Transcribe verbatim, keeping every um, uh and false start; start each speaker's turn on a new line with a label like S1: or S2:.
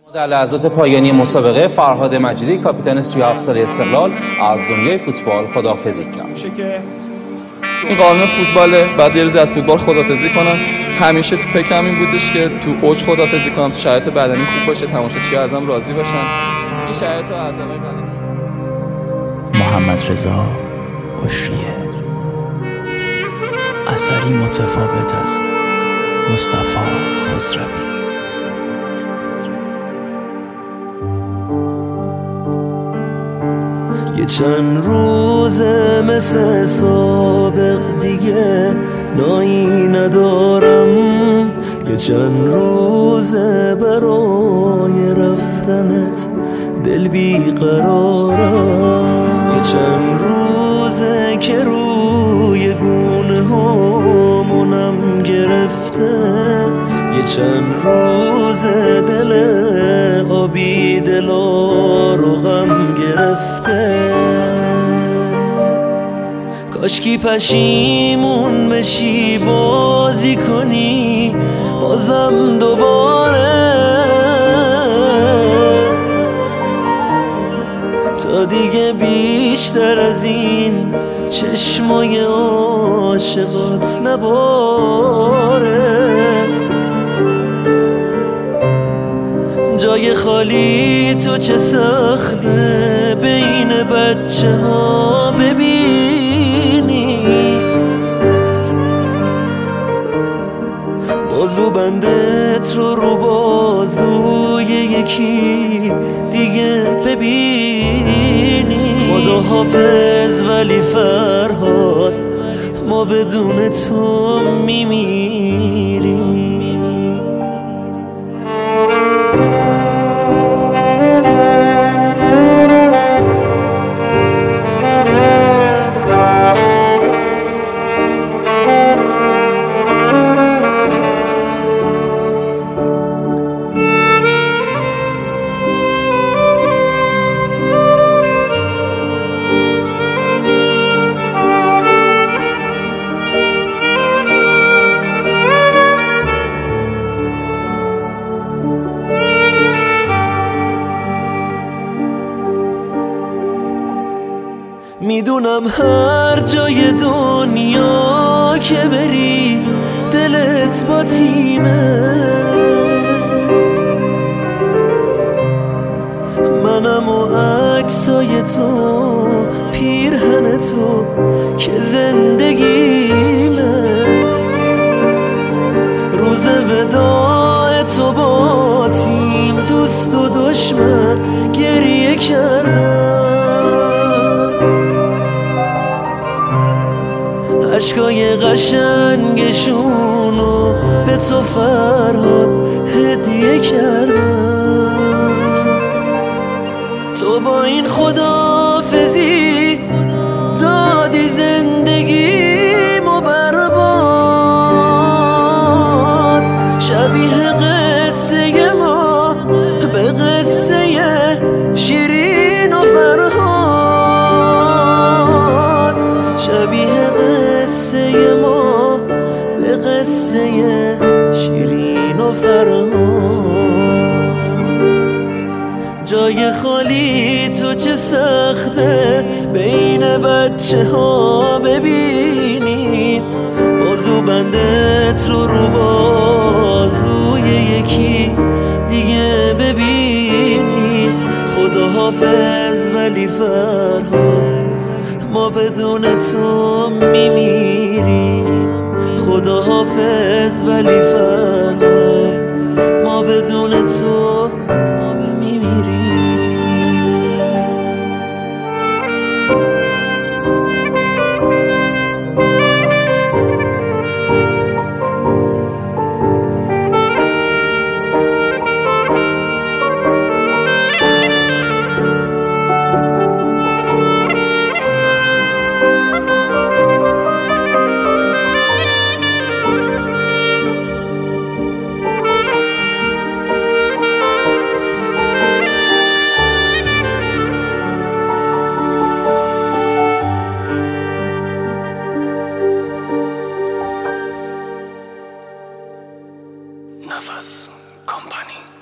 S1: در لحظات پایانی مسابقه فرهاد مجیدی کاپیتان سی و هفت ساله استقلال از دنیای فوتبال خداحافظی کرد.
S2: این قانون فوتباله، بعد یه روز از فوتبال خداحافظی کنم. همیشه تو فکرم این بودش که تو اوج خداحافظی کنم، تو شرایط بدنی خوب باشه، تماشاگرها ازم راضی باشن. این شرایط رو از اول بدنی.
S3: محمد رضا عشریه، اثری متفاوت از مصطفی خسروی. یه چند روزه مثل سابق دیگه نایی ندارم، یه چند روزه برای رفتنت دل بیقرارم، یه چند روزه که روی گونه هامونم گرفته، یه چند روزه دل آبی دلا رو غم گرفته. کاشکی پشیمون بشی بازی کنی بازم دوباره، تا دیگه بیشتر از این چشمای عاشقات نباره. جای خالی تو چه سخته بین بچه ها ببینی، بازو بندت رو رو بازوی یکی دیگه ببینی. خدا حافظ ولی فرهاد ما بدون تو میمیریم. میدونم هر جای دنیا که بری دلت با تیمه، منم و عکسای تو پیرهن تو که زندگیمه. روز وداع تو با تیم دوست و دشمن گریه کردم، عشقای قشنگشونو به تو فرهاد هدیه کردم. تو با این خداحافظی دادی زندگیمو برباد، شبیه قصه ما به قصه شیرین و فرهاد، شبیه قصه ما به قصه شیرین و فرهاد. جای خالی تو چه سخته بین بچه ها ببینید، بازو بندت رو رو بازوی یکی دیگه ببینید. خدا حافظ ولی فرهاد ما بدون تو میمیریم. خدا حافظ ولی فرهاد ما بدون تو میمیریم. Nafas Company.